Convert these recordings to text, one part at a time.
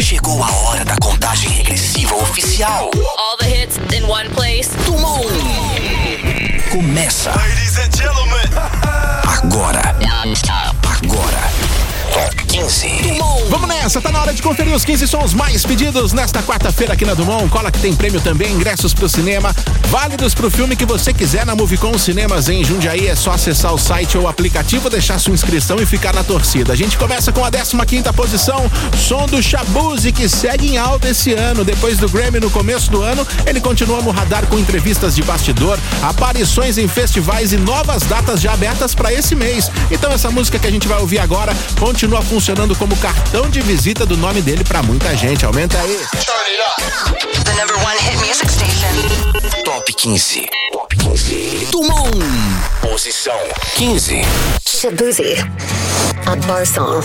Chegou a hora da contagem regressiva oficial. All the hits in one place. Dumont. Começa. Ladies and gentlemen. Agora. Top 15. Dumont. Vamos nessa, tá na hora de conferir os 15 sons mais pedidos nesta quarta-feira aqui na Dumont. Cola que tem prêmio também, ingressos pro cinema, válidos pro filme que você quiser na Movicon Cinemas em Jundiaí. É só acessar o site ou o aplicativo, deixar sua inscrição e ficar na torcida. A gente começa com a 15ª posição, som do Shabuzi, que segue em alta esse ano. Depois do Grammy no começo do ano, ele continua no radar com entrevistas de bastidor, aparições em festivais e novas datas já abertas para esse mês. Então essa música que a gente vai ouvir agora continua funcionando como cartão de visita do nome dele pra muita gente. Aumenta aí. The number one hit music station. Top 15. Top 15. Dumont. Posição 15. Shabuzi, a bar song.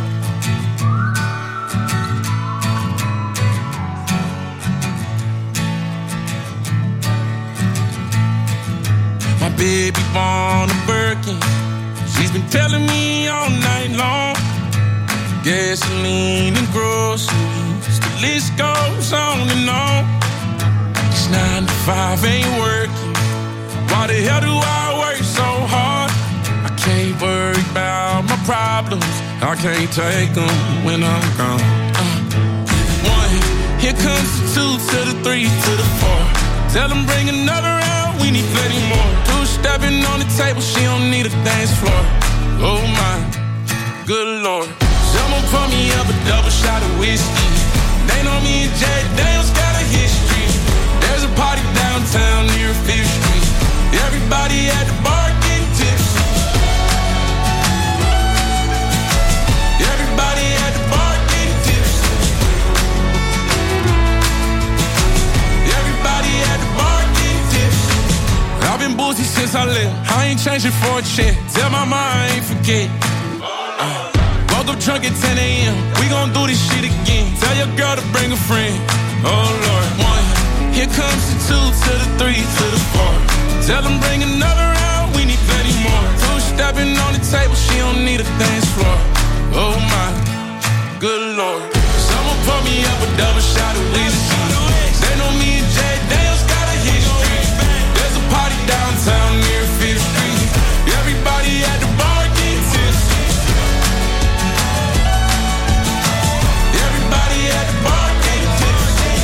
My baby born a Birkin. She's been telling me all night long. Gasoline and groceries, the list goes on and on. It's 9 to 5, ain't working. Why the hell do I work so hard? I can't worry about my problems. I can't take them when I'm gone. 1, here comes the 2 to the 3 to the 4. Tell them bring another round, we need plenty more. 2 stepping on the table, she don't need a dance floor. Oh my, good Lord. Someone pour me up a double shot of whiskey. They know me and Jack Daniels got a history. There's a party downtown near 5th Street. Everybody at the bar getting tipsy. Everybody at the bar getting tipsy. Everybody at the bar getting tipsy. I've been boozy since I left. I ain't changing for a check. Tell my mom I ain't forget. Woke up drunk at 10 a.m. We gon' do this shit again. Tell your girl to bring a friend. Oh Lord. 1, here comes the 2 to the 3 to the 4. Tell them bring another round, we need plenty more. 2 stepping on the table, she don't need a dance floor. Oh my, good Lord. Someone pour me up a double shot of whiskey. They know me and Jack Daniels got a history. There's a party downtown near 5th Street. Everybody at the bar getting tipsy. Everybody at the bar getting tipsy.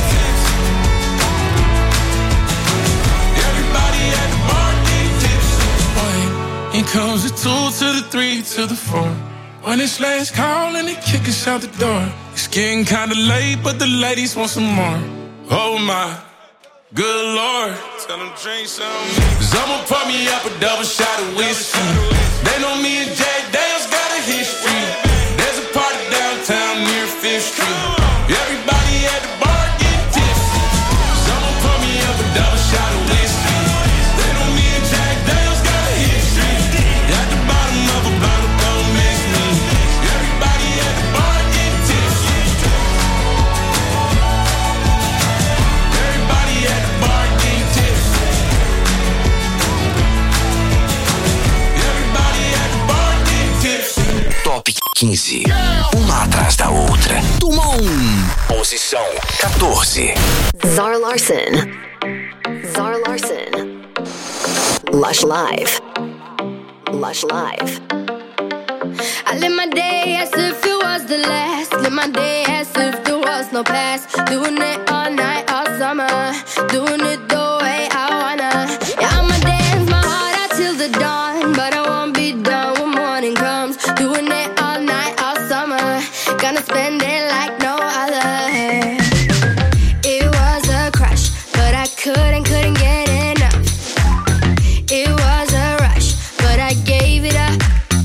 Everybody at the bar getting tipsy. Here comes the 2 to the 3 to the 4. When it's last call and they kick us out the door. It's getting kinda late, but the ladies want some more. Oh my, good Lord. Tell them drink some. Someone pour me up a double shot of whiskey. They know me and Jack Daniels got a history. There's a party downtown near 5th Street. Everybody at the bar getting tipsy. Someone pour me up a double shot of whiskey. They know me and Jack Daniels got a history. At the bottom of a bottle, don't mix me. Everybody at the bar getting tipsy. Everybody at the bar getting tipsy. Everybody at the bar getting tipsy. Top 15. Uma atrás da outra. Dumont. Posição 14. Zara Larsson. Lush Live. I live my day as if it was the last. Live my day as if there was no past. Doing it all night, all summer. Doing it the way I wanna. Yeah, I'ma dance my heart out till the dawn. But I won't be done when morning comes. Doing it all night, all summer. Gonna spend it like no other. It was a crush, but I couldn't get enough. It was a rush, but I gave it up.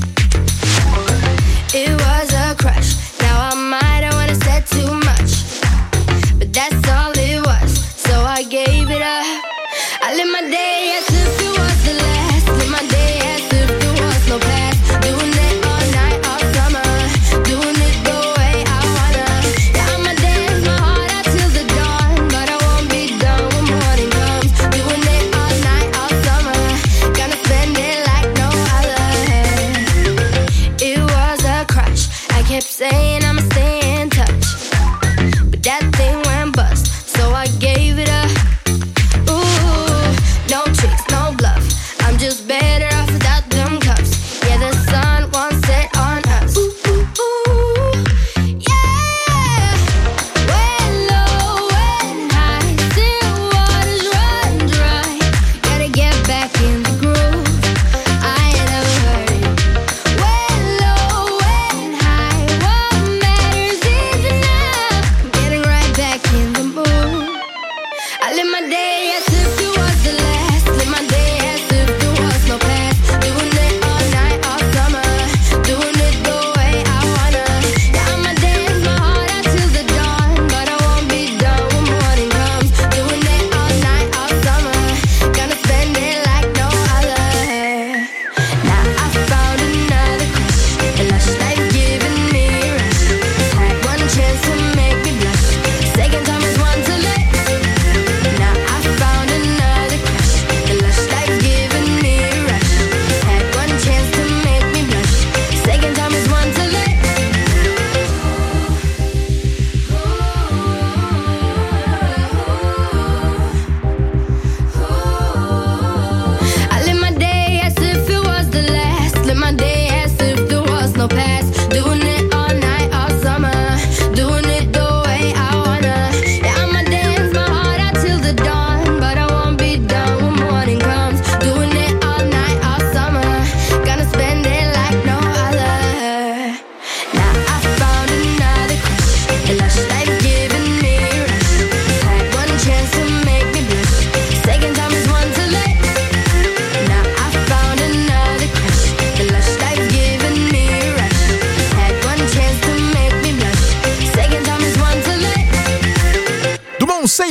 It was a crush. Now I might have wanna said too much, but that's all it was. So I gave it up. I live my day as if it was the last. Live my day as if there was no past. Doing it all night, all summer. Doing it the way I wanna. Yeah, I'ma dance my heart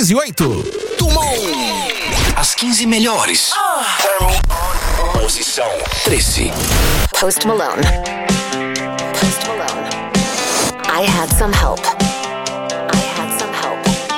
15:08. Tumon. As 15 melhores. Posição 13. Post Malone. Post Malone. I had some help. I had some help.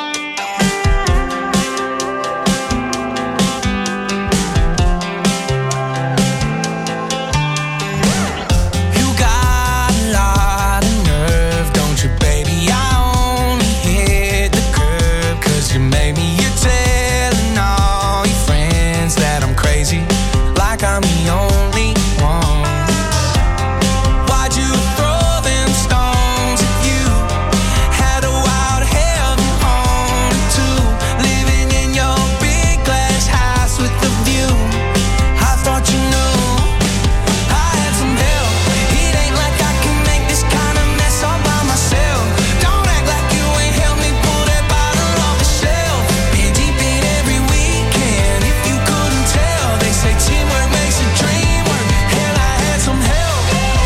You got a lot of nerve, don't you, baby? I only hit the curb 'cause you made me. You're telling all your friends that I'm crazy, like I'm the only one. Why'd you throw them stones at you? Had a wild heaven on it too, living in your big glass house with the view. I thought you knew I had some help. It ain't like I can make this kind of mess all by myself. Don't act like you ain't helped me pull that bottle off the shelf. Been deep in every weekend, if you couldn't tell. They say teamwork makes a dream work. Hell, I had some help.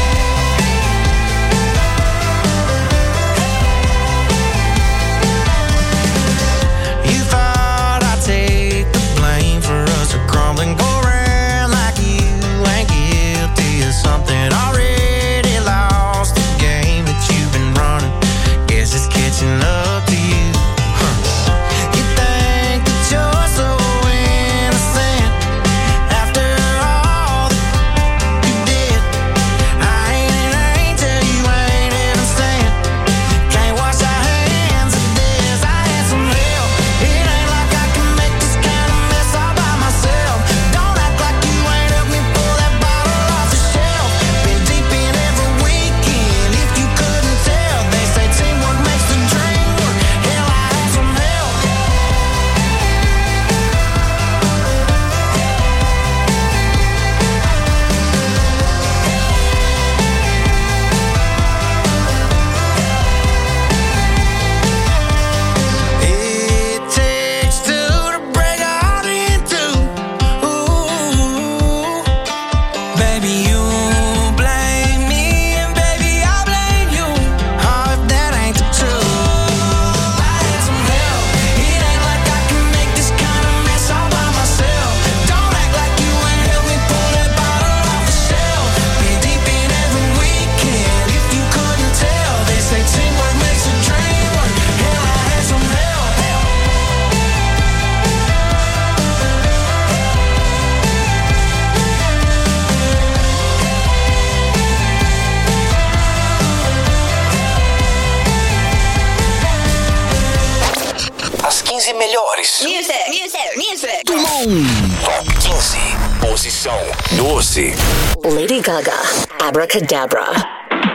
You thought I'd take the blame for us to crumble and go around like you ain't guilty of something. Already lost the game that you've been running. Guess it's catching up to you. You think that you're so innocent after all that you did. I ain't an angel, you ain't even sent. Can't wash our hands of this. I had some help. It ain't like I can make this kind of mess all by myself. Don't act like you ain't helped me pull that bottle off the shelf. Been deep in every weekend, if you couldn't tell. They say teamwork makes the dream work. Hell, I had some help. It takes two to break a heart in two. Ooh, baby, you blame me and baby I blame you. Oh, if that ain't the truth. I had some help. It ain't like I can make this kind of mess all by myself. Don't act like you ain't helped me pull that bottle off the shelf. Been deep in every weekend, if you couldn't tell. They say teamwork makes a dream work. Hell, I had some help. As 15 melhores. Music. Tumon. Top 15. Posição 12. Lady Gaga. Abracadabra.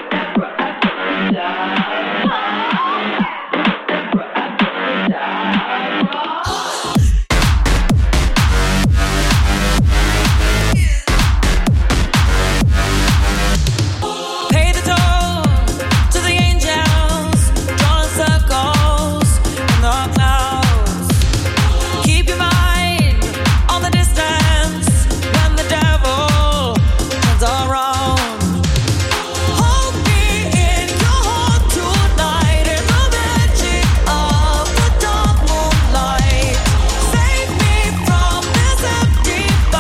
Pay the toll to the angels, drawing circles in the clouds. Keep your mind on the distance when the devil turns around. Hold me in your heart tonight in the magic of the dark moonlight. Save me from this empty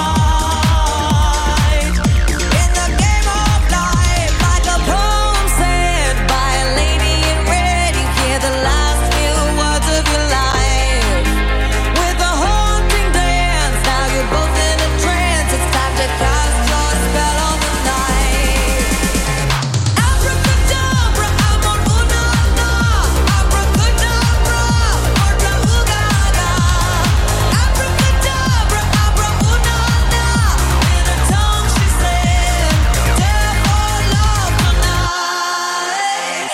fight. In the game of life, like a poem said by a lady in red, you hear the last few words of your life. With a haunting dance, now you're both in a trance. It's time to cast your spell on the night. Abracadabra, amor, una, na. Abracadabra, otra, ugaga. Abracadabra, abra, una, na. In a tongue she said, devil love tonight.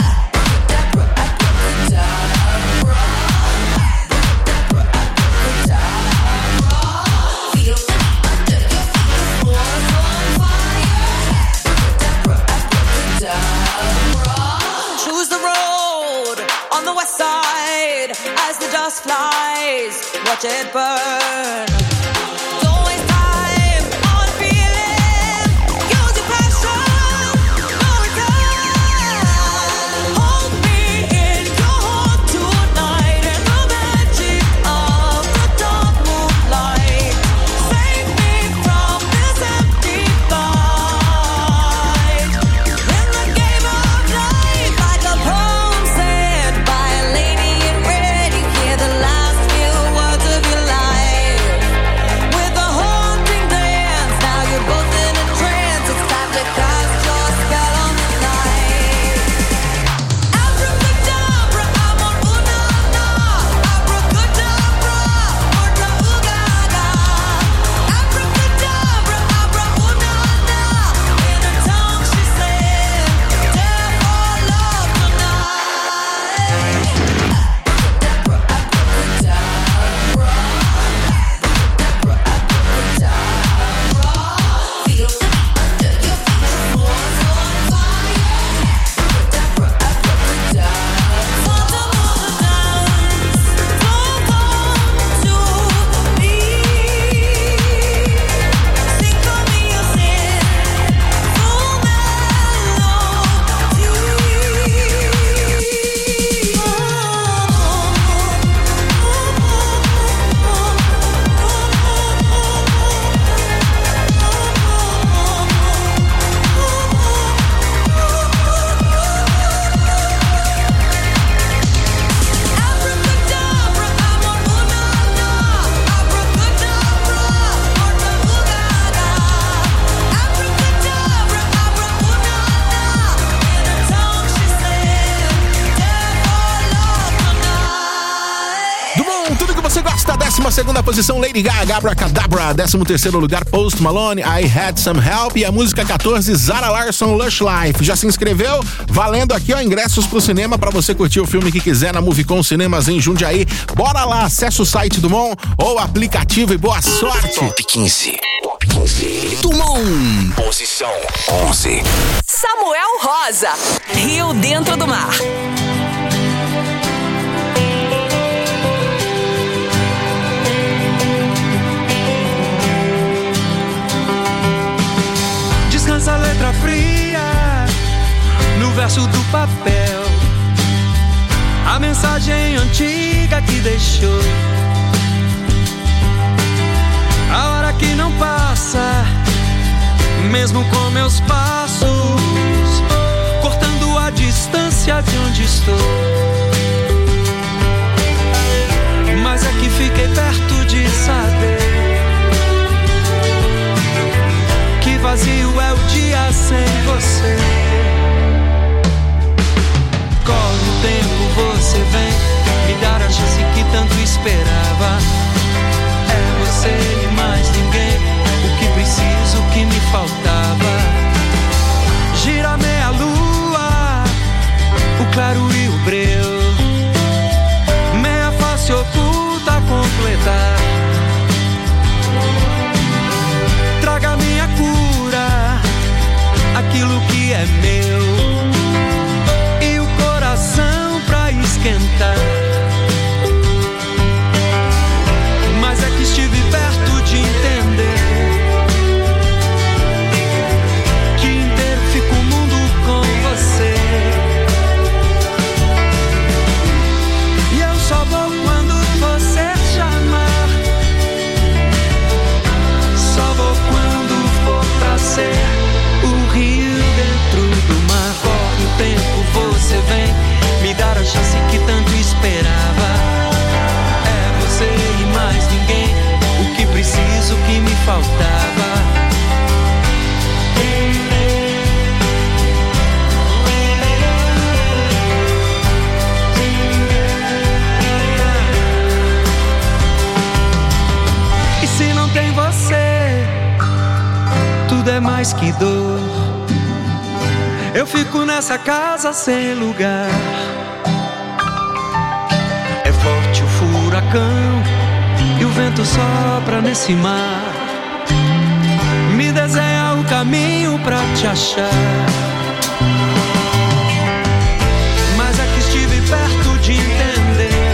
Choose the road on the west side as the dust flies. Watch it burn. Don't waste time on feeling. Use your passion. No return. Hold me in your heart tonight in the magic 12ª posição, Lady Gaga, Abracadabra. 13º lugar, Post Malone, I Had Some Help. E a música 14, Zara Larsson, Lush Life. Já se inscreveu? Valendo aqui, ó, ingressos pro cinema pra você curtir o filme que quiser na Movicon Cinemas em Jundiaí. Bora lá, acessa o site do Mon ou aplicativo e boa sorte. Top 15. Top 15. Dumont. Posição 11. Samuel Rosa, Rio Dentro do Mar. Descansa a letra fria no verso do papel, a mensagem antiga que deixou, a hora que não passa, mesmo com meus passos, cortando a distância de onde estou. Mas é que fiquei perto de saber que vazio é o dia sem você. Corre o tempo, você vem me dar a chance que tanto esperava. É você e mais ninguém, o que preciso, o que me faltava. Gira meia lua, o claro e o breu, meia face oculta a completar. Traga minha cura, aquilo que é meu, e o coração pra esquentar. Mas é que estive perto de entender que inteiro fica o mundo com você. E eu só vou quando você chamar, só vou quando for pra ser o rio dentro do mar. Corre o tempo, você vem me dar a chance que tanto esperava. É você e mais ninguém, o que preciso, o que me faltava. E se não tem você, tudo é mais que dor. Eu fico nessa casa sem lugar. É forte o furacão e o vento sopra nesse mar. Me desenha o caminho pra te achar. Mas é que estive perto de entender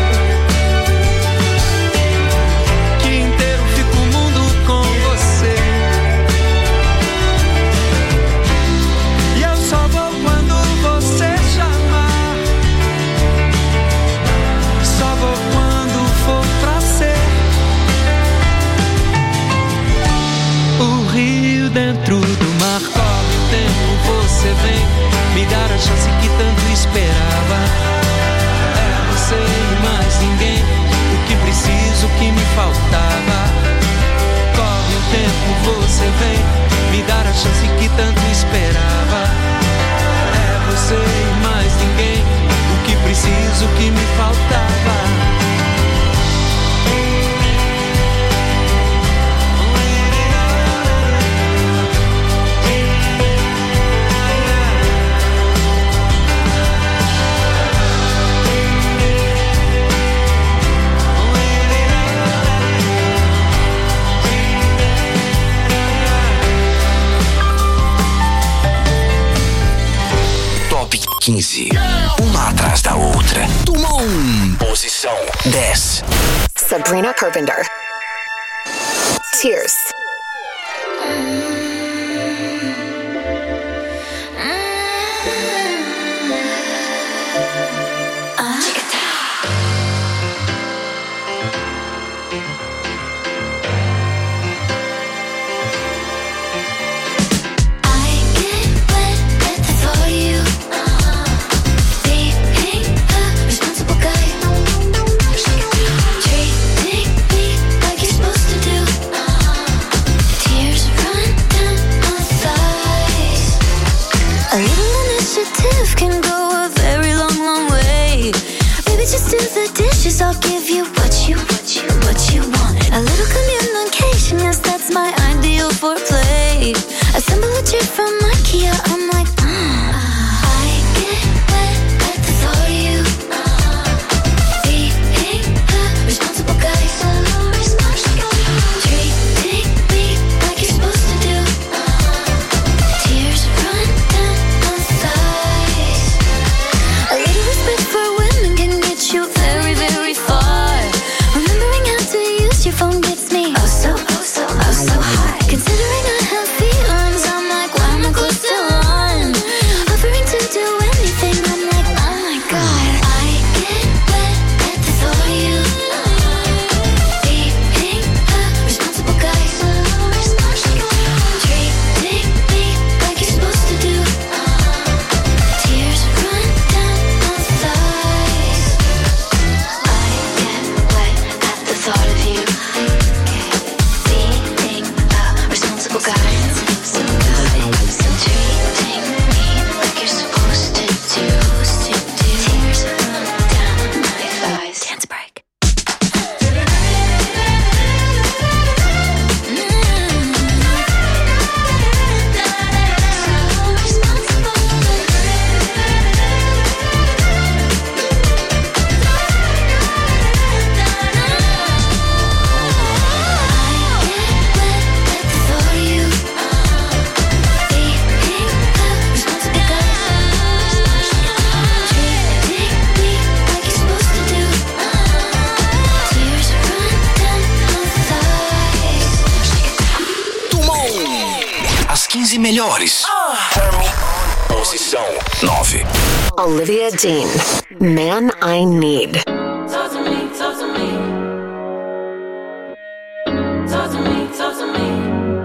que inteiro fica o mundo com você. E eu só vou quando você chamar, só vou quando for pra ser o rio dentro do mar. Corre o tempo, você vem me dar a chance que tanto esperava. É você e mais ninguém, o que preciso, o que me faltava. Corre o tempo, você vem me dar a chance que tanto esperava. É você e mais ninguém, o que preciso, o que me faltava. Top 15. Uma atrás da outra. Dumont. Posição 10. Sabrina Carpenter. Tears. Treating me like you're supposed to do. Tears run melhores. Turn me on. Posição 9. Olivia Dean, Man I Need. Talk to me, talk to me. Talk to me, talk to me.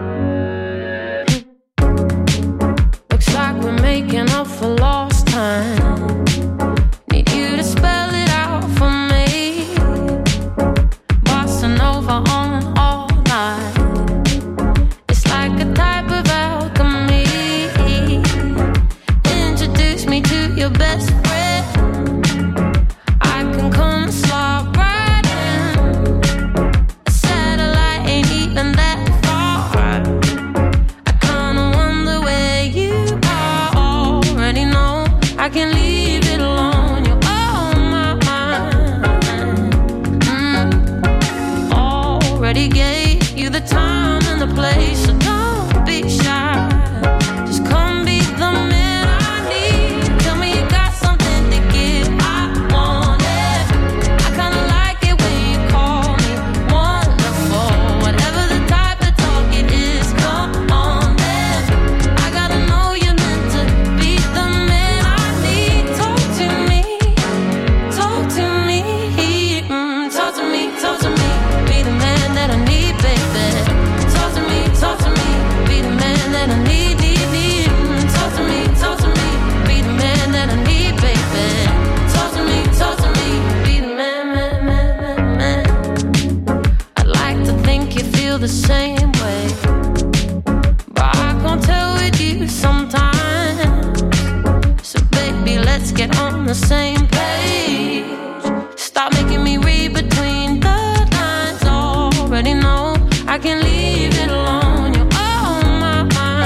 Looks like we're making up for lost time. Need you to spell it out for me. Bossing over on all night. It's like a type of alchemy. Introduce me to your best friend. I can come slide right in. A satellite ain't even that far. I kinda wonder where you are. Already know I can leave it alone. You're on my mind. Already gave you the time and the place, so don't be shy. Just come be the man I need. Tell me you got something to give. I want it. I kinda like it when you call me wonderful. Whatever the type of talk it is, come on then. I gotta know you're meant to be the man I need. Talk to me, talk to me, talk to me, talk to me. Be the man that I need, baby. Talk to me, be the man that I need, need. Talk to me, be the man that I need, baby. Talk to me, be the man. I'd like to think you feel the same way, but I can't tell with you sometimes. So baby, let's get on the same page. Stop making me read between the lines. Already know I can leave it alone. You're on my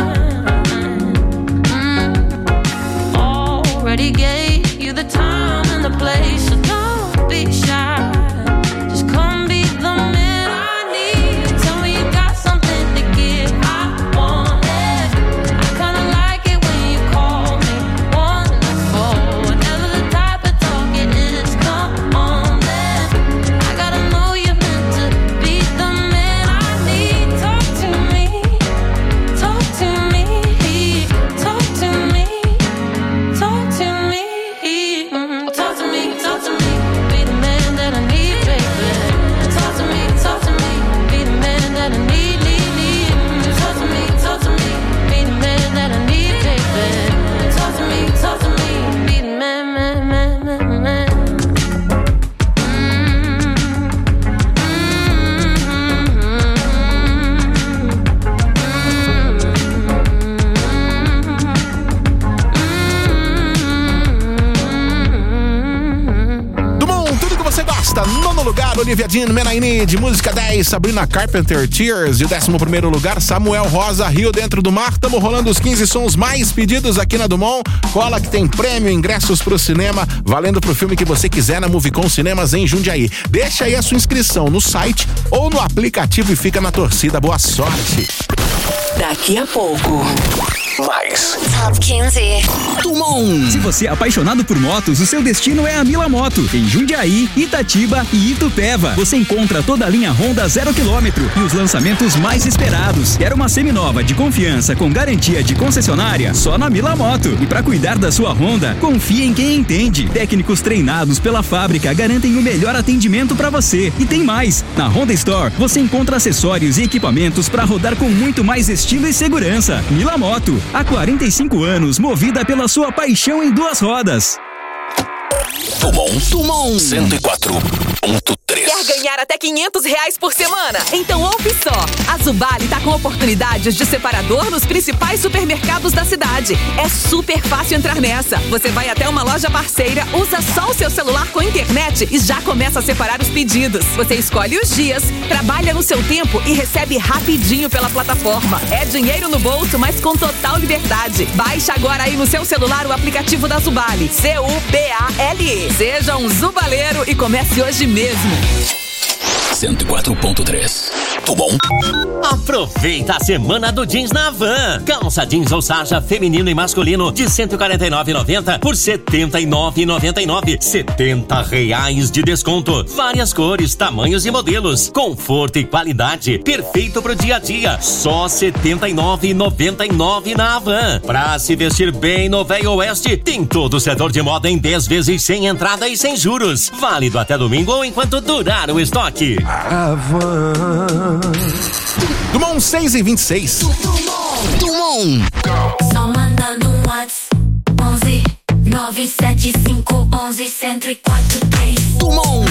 mind. Already gave you the time and the place, so don't be shy. Just come be the man I need. Tell me you got something to give. I want it. I kinda like it when you call me wonderful. Whatever the type of talk it is, come on then. I gotta know you're meant to be the man I need. Talk to me, talk to me, talk to me, talk to me, talk to me, talk to me. Be the man that I need, baby. Talk to me, be the man that I need, need. Talk to me, be the man that I need, baby. Talk to me, be the man, man. Dumont, tudo que você gosta. Nono lugar, Olivia Dean, Man I Need. Música 10, Sabrina Carpenter, Tears. E o 11º lugar, Samuel Rosa, Rio Dentro do Mar. Tamo rolando os 15 sons mais pedidos aqui na Dumont. Cola que tem prêmio, ingressos pro cinema, valendo pro filme que você quiser na Movicon Cinemas em Jundiaí. Deixa aí a sua inscrição no site ou no aplicativo e fica na torcida. Boa sorte. Daqui a pouco. Mais. Top 15. Dumont. Se você é apaixonado por motos, o seu destino é a Mila Moto. Em Jundiaí, Itatiba e Itupeva. Você encontra toda a linha Honda 0 km e os lançamentos mais esperados. Quer uma seminova de confiança com garantia de concessionária? Só na Mila Moto. E para cuidar da sua Honda, confie em quem entende. Técnicos treinados pela fábrica garantem o melhor atendimento para você. E tem mais. Na Honda Store, você encontra acessórios e equipamentos para rodar com muito mais estilo e segurança. Mila Moto. Há 45 anos, movida pela sua paixão em duas rodas. Dumont 104.3. Quer ganhar até R$500 por semana? Então ouve só. A Zubali tá com oportunidades de separador nos principais supermercados da cidade. É super fácil entrar nessa. Você vai até uma loja parceira, usa só o seu celular com internet e já começa a separar os pedidos. Você escolhe os dias, trabalha no seu tempo e recebe rapidinho pela plataforma. É dinheiro no bolso, mas com total liberdade. Baixe agora aí no seu celular o aplicativo da Zubali. Zubale. Seja um zubaleiro e comece hoje mesmo. 104.3. Tudo bom? Aproveita a semana do jeans na Van. Calça jeans ou sarja feminino e masculino de R$ 149,90 por R$ 79,99. R$70 de desconto. Várias cores, tamanhos e modelos. Conforto e qualidade. Perfeito pro dia a dia. Só R$ 79,99 na Van. Pra se vestir bem no Velho Oeste, tem todo o setor de moda em 10 vezes sem entrada e sem juros. Válido até domingo ou enquanto durar o estoque. Dumont 6h26. Dumont. Só manda no WhatsApp 11 975 11 1043. Dumont.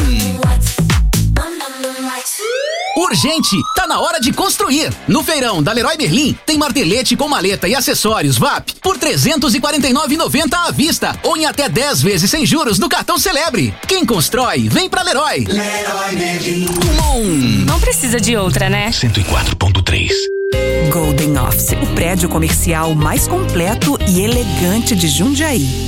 Urgente, tá na hora de construir. No feirão da Leroy Merlin tem martelete com maleta e acessórios VAP por R$ 349,90 à vista ou em até 10 vezes sem juros no cartão Celebre. Quem constrói, vem pra Leroy. Leroy Merlin. Dumont. Não precisa de outra, né? 104.3. Golden Office, o prédio comercial mais completo e elegante de Jundiaí.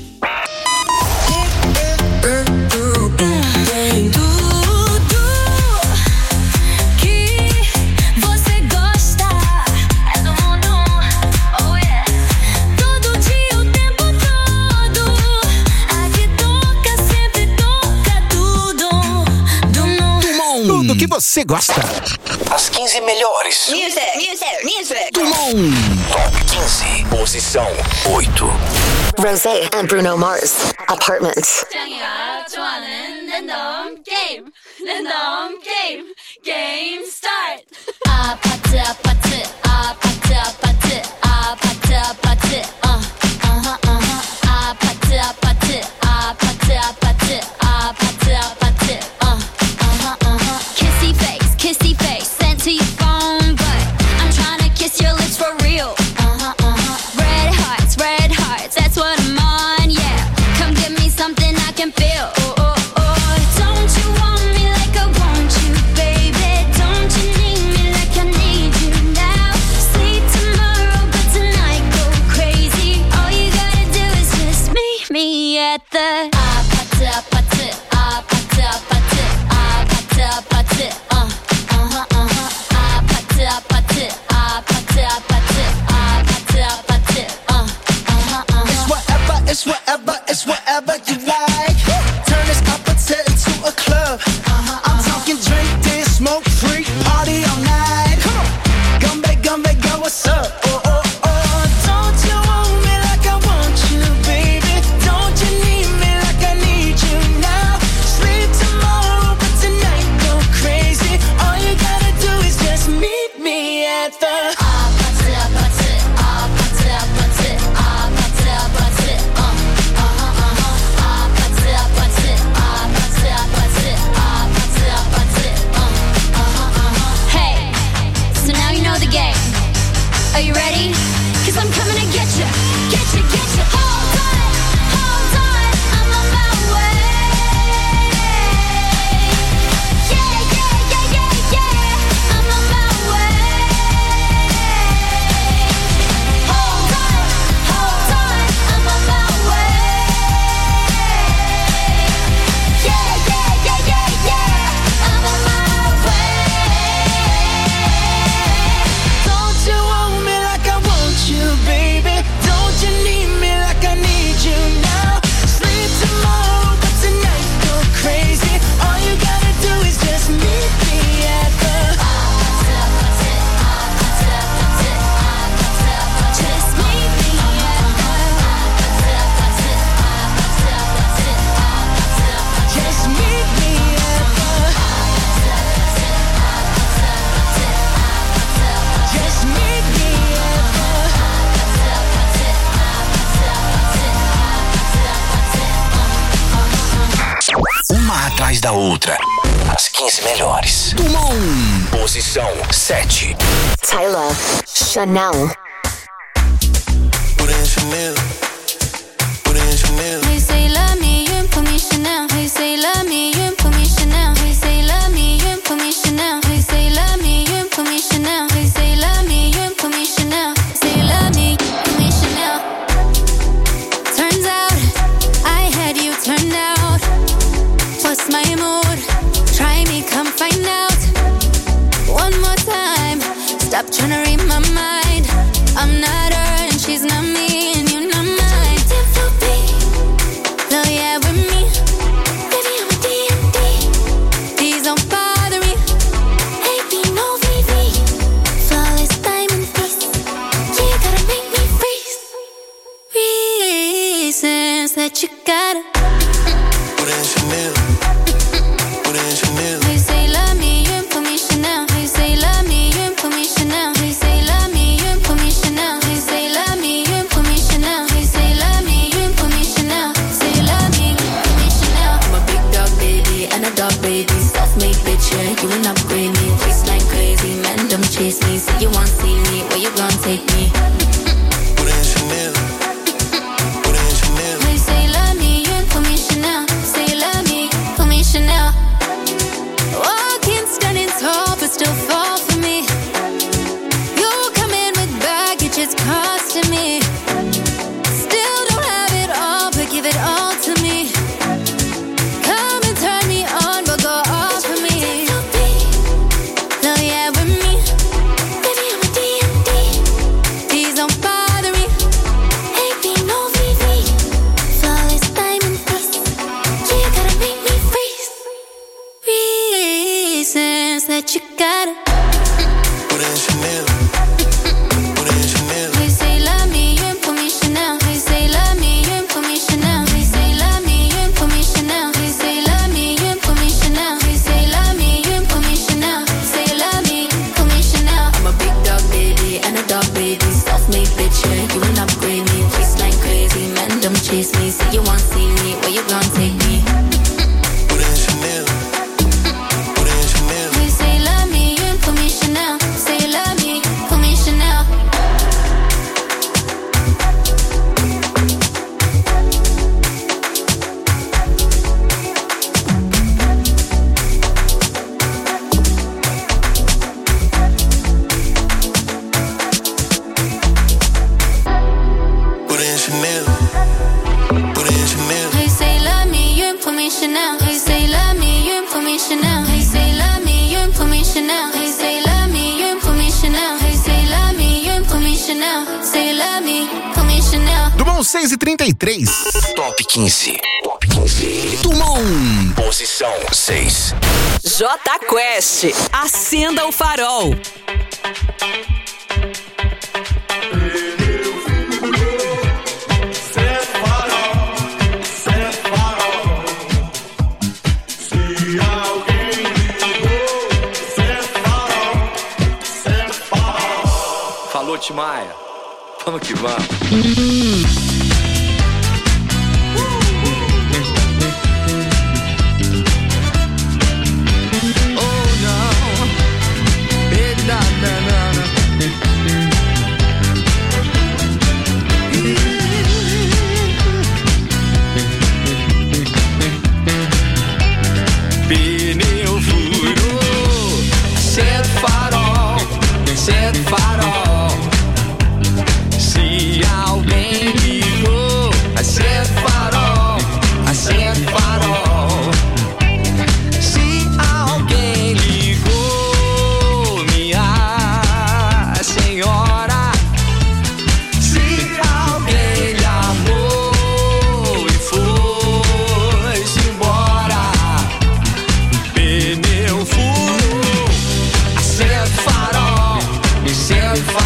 Do que você gosta. As 15 melhores. Music. Dumont. Top 15. Posição 8. Rosé and Bruno Mars. Apartments. Game start. 아파트 아파트 아파트 아파트 아파트 아파트 아파트 아파트 아파트 아파트 아파트 Kissy face sent to your phone, but I'm trying to kiss your lips for real. Red hearts, that's what I'm on, yeah. Come give me something I can feel. Don't you want me like I want you, baby? Don't you need me like I need you now? Sleep tomorrow, but tonight go crazy. All you gotta do is just meet me at the 아파트 아파트 아파트 아파트 아파트 아파트 It's whatever you like. Turn this opposite into a club. I'm talking drink, dance, smoke, freak, party all night. Come back, girl, what's up? Don't you want me like I want you, baby? Don't you need me like I need you now? Sleep tomorrow, but tonight go crazy. All you gotta do is just meet me at the Are you ready? 'Cause I'm coming to get you. Hold on, I'm on my way. Yeah, I'm on my way. Hold on, I'm on my way. Yeah, I'm on my way. Don't you want me like I want you, baby? Don't you need me like I need you now? Sleep tomorrow, but tonight go crazy. All you gotta do is just meet me at the just meet me at just meet me at just meet me Uma atrás da outra. As 15 melhores. Dumont. Posição 7. Tyler. Chanel. He say love me, you put me Chanel. He say love me, you put me Chanel. He say love me, you put me Chanel. He say love me, you put me Chanel. He say love me, you put me Chanel. Say love me, put me Chanel. Turns out I had you turned out. What's my mood? Try me, come find out. One more Stop trying to read my mind. I'm not her and she's not me, and you're not mine. So yeah, with me, baby, I'm a D&D. Please don't bother me. Hey, be no VV. Flawless diamond face. Yeah, you gotta make me freeze. Reasons that you gotta. Put in Chanel. Put in Chanel. How you say love me, you ain't put me Chanel. How you say love me, you ain't put me Chanel. How you say love me, you ain't put me Chanel. How you say love me, you ain't put me Chanel. How you say love me, you ain't put me Chanel. Say you love me, put me Chanel. I'm a big dog baby and a dog baby. Self-made bitch, yeah, you ain't upgrade me. Waistline crazy, man, don't chase me. Say you want see me, where you gon' take me? Put in Chanel. Put in Chanel. How you say love me, you ain't put me Chanel. Say you love me, put me Chanel. Walking standing tall, but still fall for me. You come in with baggage, it's costing me. Still don't have it all, but give it all to me. Come and turn me on, but go off for me. So yeah, with me, baby, I'm a D&D. Please don't bother me. Hey, be no VV. Flawless diamond face. Yeah, you gotta make me freeze. Reasons that you gotta. Put in Chanel. Put in Chanel. How you say love me, you ain't put me Chanel. How you say love me, you ain't put me Chanel. How you say love me, you ain't put me Chanel. How you say love me, you ain't put me Chanel. How you say love me, you ain't put me Chanel. Say you love me, put me Chanel. I'm a big dog baby and a dog baby. Self-made bitch, yeah, you ain't upgrade me. Waistline crazy, man, don't chase me. Say you want see me, where you gon' take me? Put in Chanel. Put in Chanel. How you say love me, you ain't put me Chanel. Say you love me, put me Chanel. Put in Chanel. Put in Chanel. How you say love me, you ain't put me Chanel. How you say love me, you ain't put me Chanel. How you say love me, you ain't put me Chanel. How you say love me, you ain't put me Chanel. How you say love me, you ain't put me Chanel. Say you love me, put me Chanel. Dumont 6h33. Top 15. Top 15. Dumont. Posição 6. J Quest, acenda o farol. Falou, Timaya. Vamos que vamos. Pneu furou, acende o farol, acende o farol. Se alguém ligou, acende o farol, acende o farol. Se alguém ligou, minha senhora. Se alguém lhe amou e foi-se embora. Pneu furou, acende o farol, acende o farol.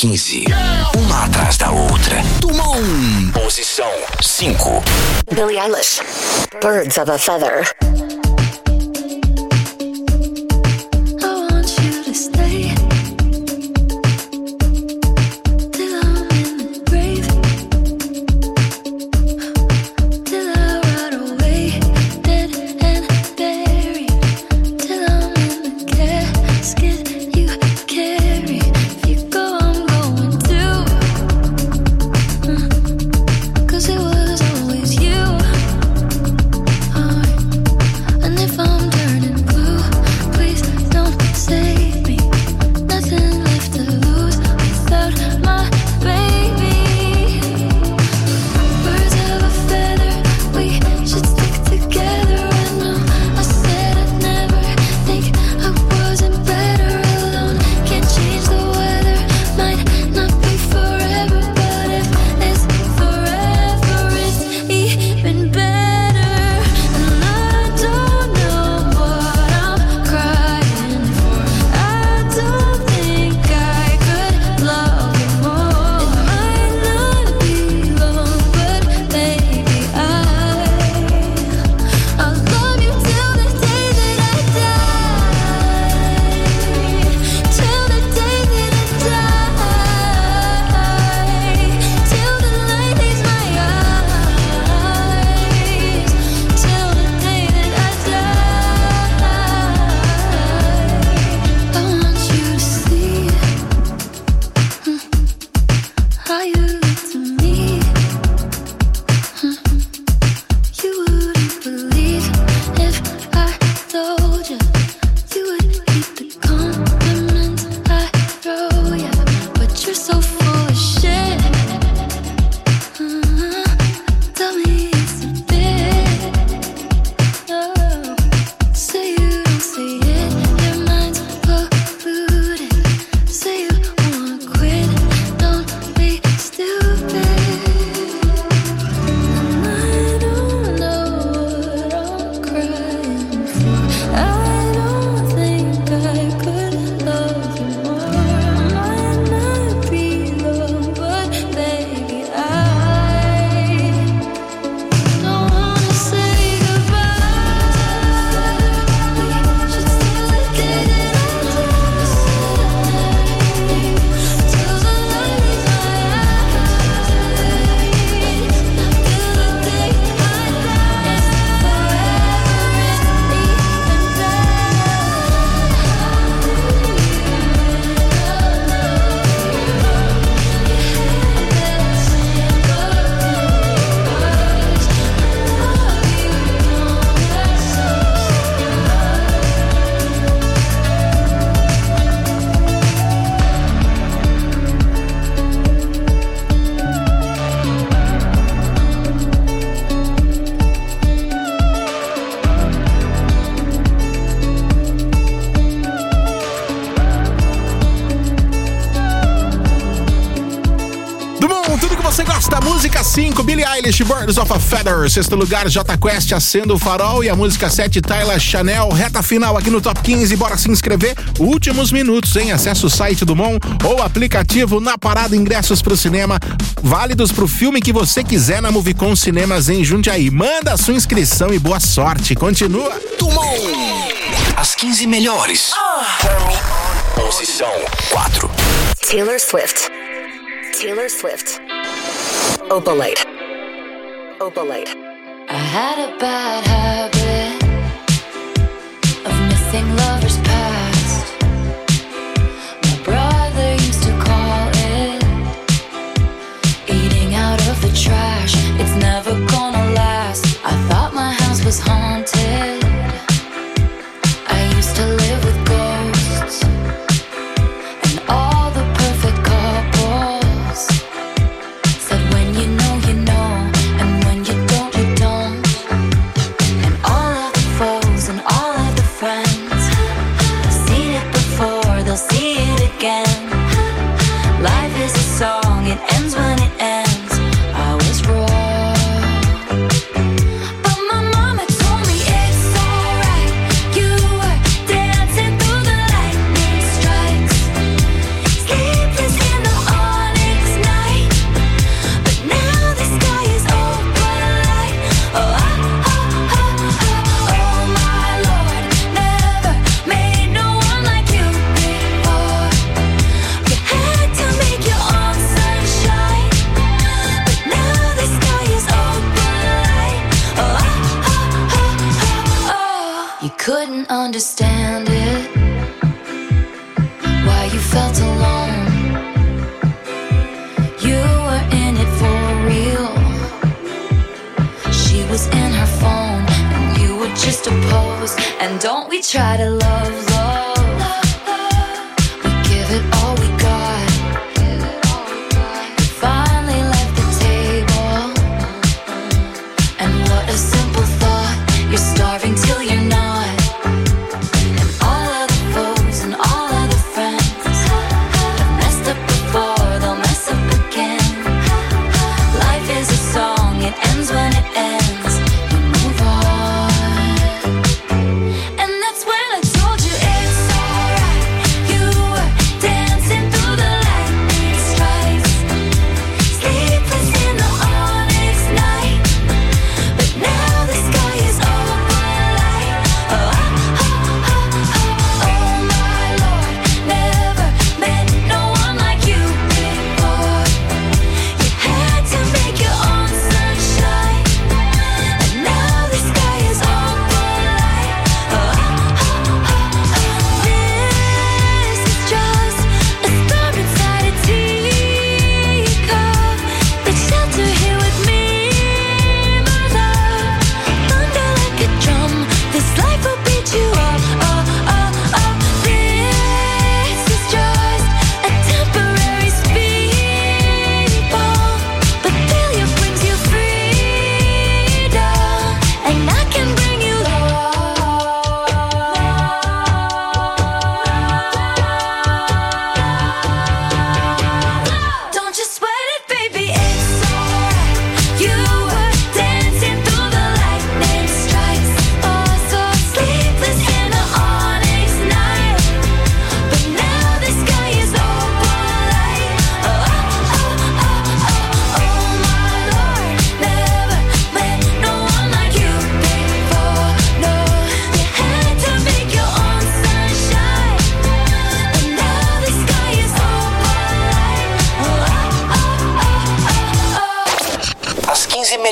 15. Uma atrás da outra. Tumon. Posição 5. Billie Eilish, Birds of a Feather. Música 5, Billie Eilish, Birds of a Feather. Sexto lugar, Jota Quest, Acendo o Farol. E a música 7, Tyler Chanel. Reta final aqui no Top 15. Bora se inscrever. Últimos minutos, hein? Acesse o site do Mon ou aplicativo na parada. Ingressos pro cinema válidos pro filme que você quiser na Movicon Cinemas em Jundiaí. Manda a sua inscrição e boa sorte. Continua. Tumon. As 15 melhores. Posição 4. Taylor Swift. Taylor Swift. Opalite. Opalite. I had a bad habit of missing lovers past. My brother used to call it eating out of the trash. It's never gonna last. I thought my house was haunted. I used to live with ghosts and all the perfect couples said when you know, and when you don't, you don't. And all of the foes and all of the friends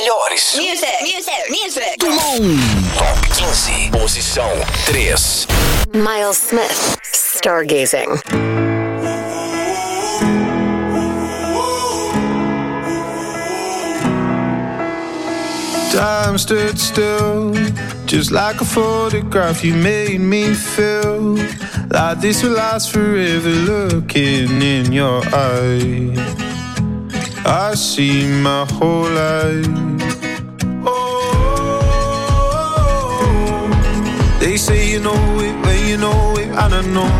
melhores. Music. Top 15, posição 3. Miles Smith, Stargazing. Time stood still, just like a photograph. You made me feel like this will last forever. Looking in your eyes, I see my whole life. Oh, they say you know it when you know it, and I know.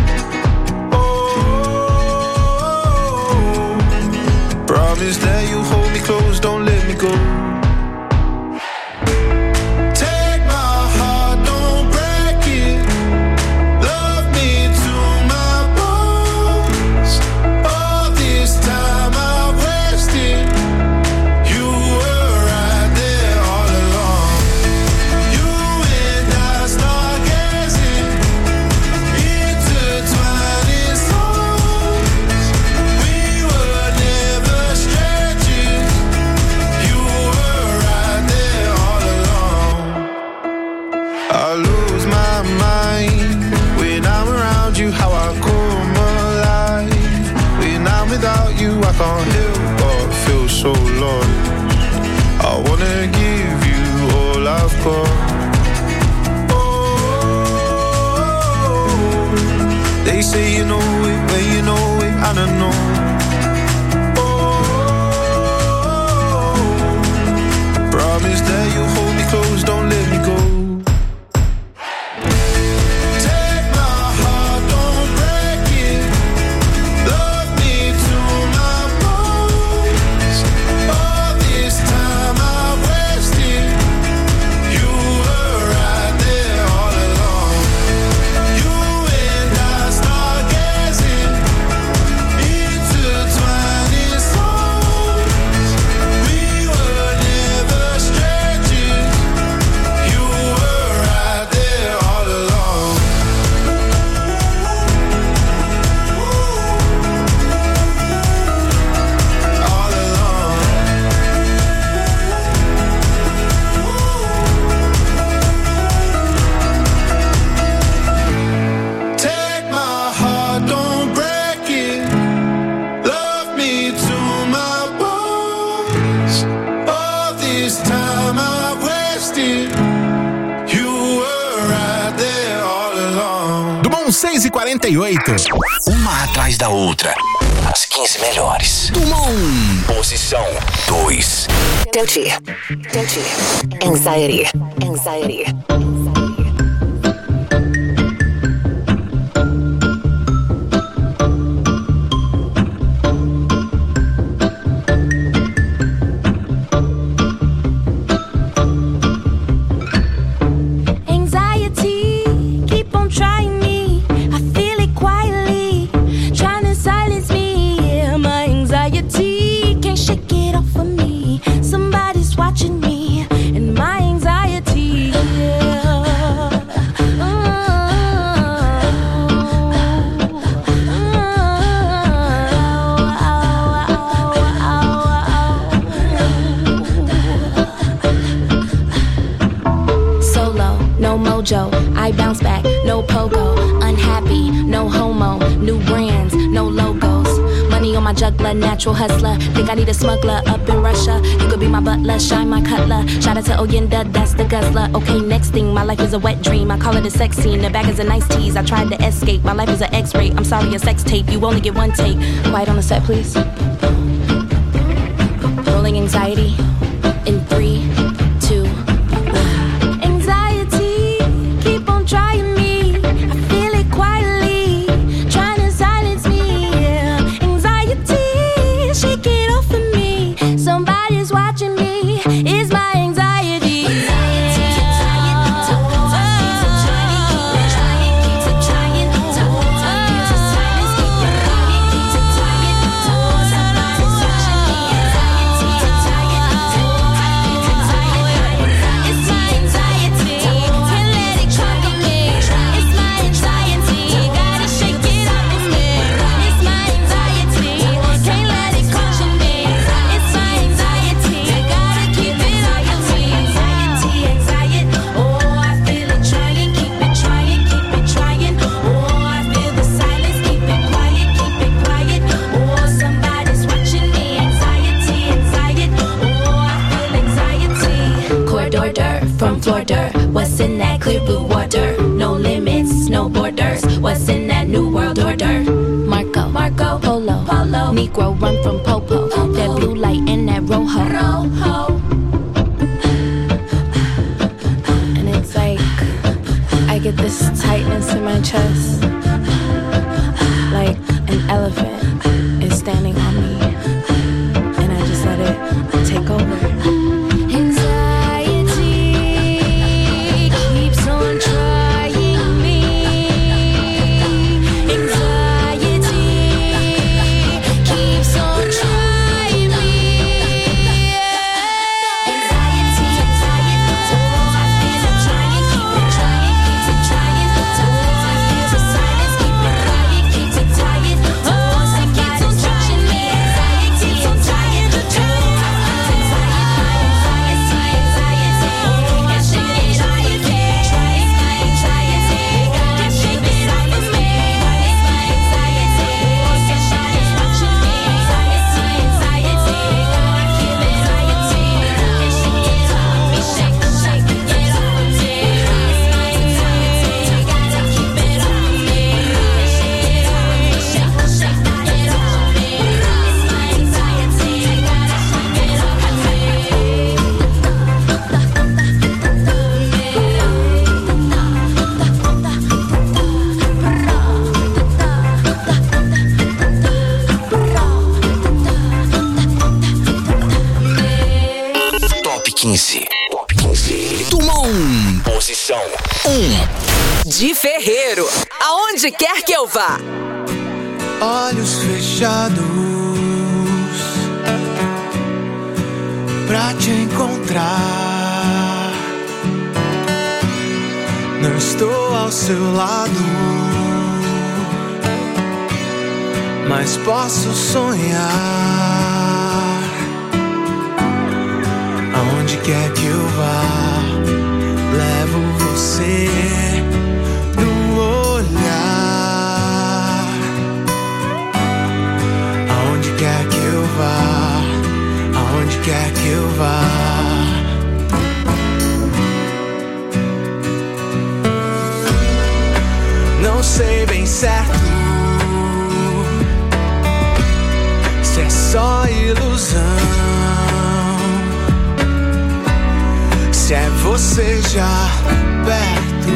Oh, promise that you hold me close, don't let me go. I can't help but feel so lost. I wanna give you all I've got. Oh, they say you know it when you know it, and I know. Oh, promise that you'll hold me close, don't let me go. Do Bom 6h48. Uma atrás da outra. As 15 melhores. Dumont. Posição 2. Doechii. Anxiety. I bounce back, no pogo. Unhappy, no homo. New brands, no logos. Money on my juggler, natural hustler. Think I need a smuggler up in Russia. You could be my butler, shine my cutler. Shout out to Oyenda, that's the guzzler. Okay, next thing, my life is a wet dream. I call it a sex scene, the back is a nice tease. I tried to escape, my life is an X-ray. I'm sorry, a sex tape, you only get one take. Quiet on the set, please. Rolling anxiety in 3, 2, 1. Trying me, I feel it quietly, trying to silence me. Yeah. Anxiety, shake it off of me. Somebody's watching me. It's my anxiety. Negro, run from Popo. That blue light and that rojo. And it's like I get this tightness in my chest, like an elephant is standing on me, and I just let it take over. Posição 1. De Ferreiro, aonde quer que eu vá. Olhos fechados pra te encontrar. Não estou ao seu lado, mas posso sonhar. Aonde quer que eu vá, levo você no olhar. Aonde quer que eu vá, aonde quer que eu vá. Não sei bem certo se é só ilusão, se é você já perto,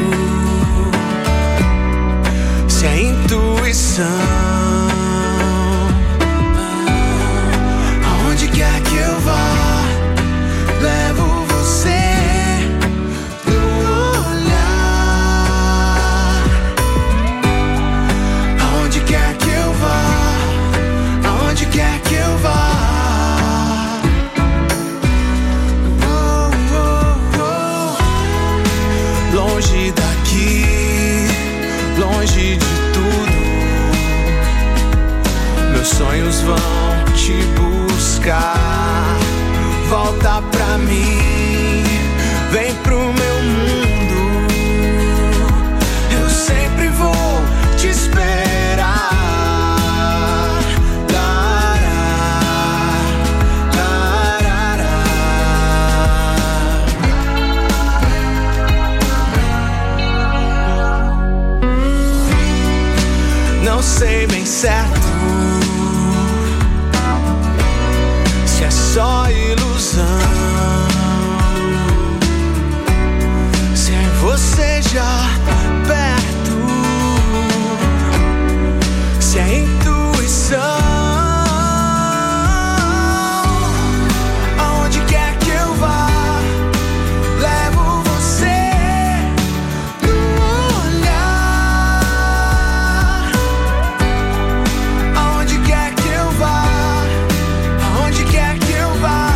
se é intuição. Aonde quer que eu vá, levo você no olhar. Aonde quer que eu vá, aonde quer que eu vá. Longe daqui, longe de tudo, meus sonhos vão te buscar. Volta pra mim, vem pro meu mundo, eu sempre vou te esperar. Não sei bem certo se é só ilusão, se é você já perto, se é intuição. Aonde quer que eu vá, levo você no olhar. Aonde quer que eu vá, aonde quer que eu vá.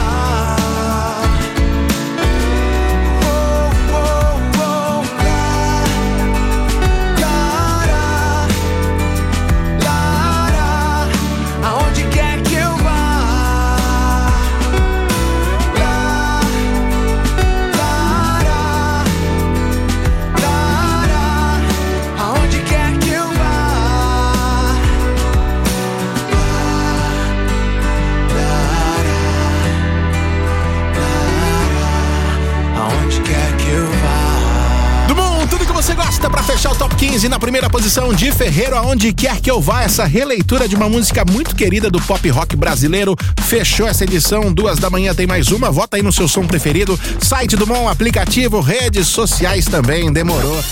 Oh, oh, oh, 15, na primeira posição, de Ferreiro, Aonde Quer Que Eu Vá, essa releitura de uma música muito querida do pop rock brasileiro. Fechou essa edição, 2 da manhã tem mais uma. Vota aí no seu som preferido. Site do Mon, aplicativo, redes sociais também. Demorou.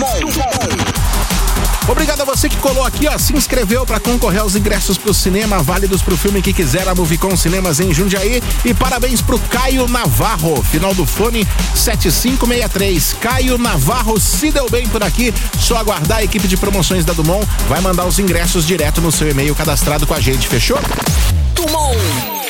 Obrigado a você que colou aqui, ó, se inscreveu para concorrer aos ingressos pro cinema, válidos pro filme que quiser, a Movicon Cinemas em Jundiaí. E parabéns pro Caio Navarro, final do fone 7563. Caio Navarro se deu bem por aqui, só aguardar a equipe de promoções da Dumont, vai mandar os ingressos direto no seu e-mail cadastrado com a gente, fechou? Dumont.